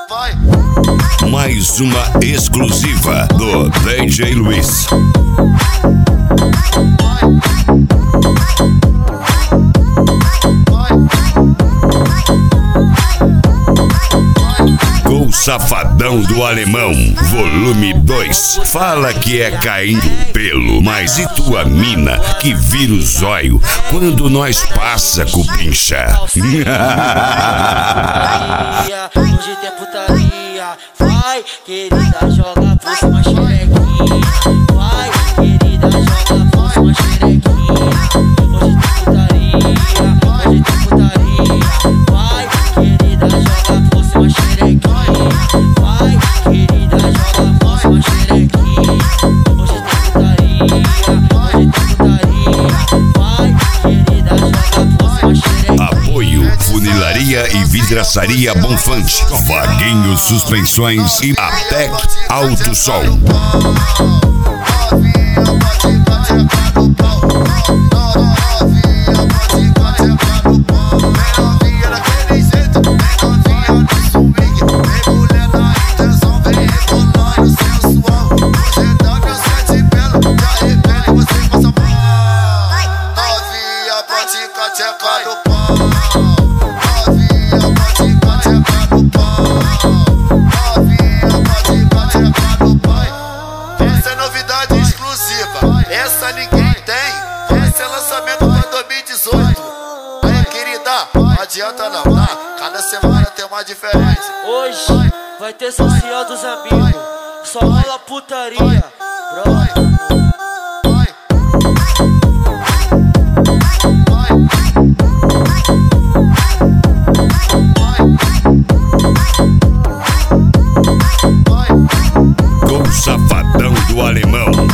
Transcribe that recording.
Mais uma exclusiva do DJ Luiz. Com o Safadão do Alemão, volume 2. Fala que é caindo pelo, mas e tua mina que vira o zóio quando nós passa cupincha? Hoje tem putaria, vai, querida, joga por cima xerequinha. Vai, querida, joga por cima xerequinha. Hoje tem putaria, vai, querida, joga por cima xerequinha. Vai, querida, joga por cima xerequinha. Hoje tem putaria, vai, querida, joga por cima xerequinha. Apoio Funilaria e Vidraçaria Bonfante, Vaguinho Suspensões e Atec Alto Som. Essa é novidade exclusiva, essa ninguém tem. Esse é lançamento para 2018. Aí, querida, não adianta não, tá? Cada semana tem uma diferença. Hoje vai ter social dos amigos, só rola putaria, brother. Com o Safadão do Alemão,